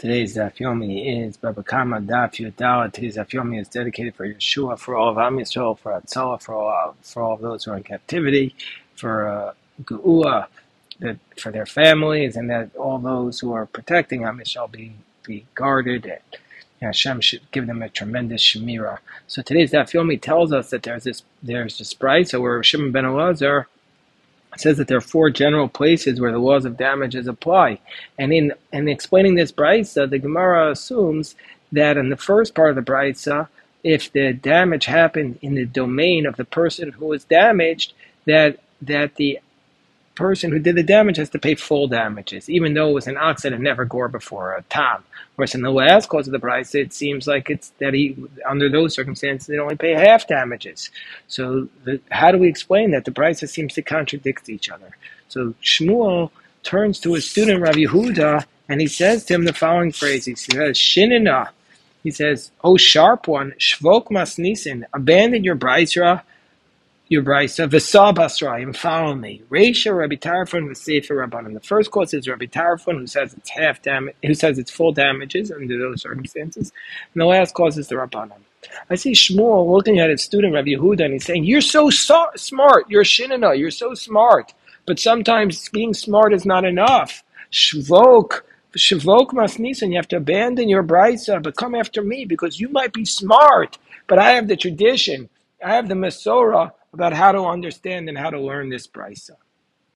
Today's Daf Yomi is Baba Kama Daf Yudala. Today's Daf Yomi is dedicated for Yeshua, for all of Am Yisrael, for Atzalah, for all of those who are in captivity, for Geula, for their families, and that all those who are protecting Am Yisrael be guarded, and Hashem should give them a tremendous shemira. So today's Daf Yomi tells us that there's this brayso where Shimon ben Elazar says that there are four general places where the laws of damages apply. And in explaining this brayso, the Gemara assumes that in the first part of the brayso, if the damage happened in the domain of the person who was damaged, that the person who did the damage has to pay full damages, even though it was an ox that had never gore before, a tam. Whereas in the last clause of the brayso, it seems like it's that he, under those circumstances, they only pay half damages. So how do we explain that? The brayso seems to contradict each other. So Shmuel turns to his student Rabbi Yehuda, and he says to him the following phrase. He says, Shinina. He says, "Oh, sharp one, shvok masnisin, abandon your brayso, V'sal Basrayim, follow me. Reisha Rabbi Tarfon v'Sefer Rabbanim. The first clause is Rabbi Tarfon, who says it's half damage, who says it's full damages under those circumstances, and the last clause is the Rabbanim. I see Shmuel looking at his student Rabbi Yehuda, and he's saying, "You're so smart. You're Shinana. You're so smart. But sometimes being smart is not enough. Shvok Masnisan. You have to abandon your brayso, but come after me because you might be smart, but I have the tradition. I have the Masorah about how to understand and how to learn this brayso."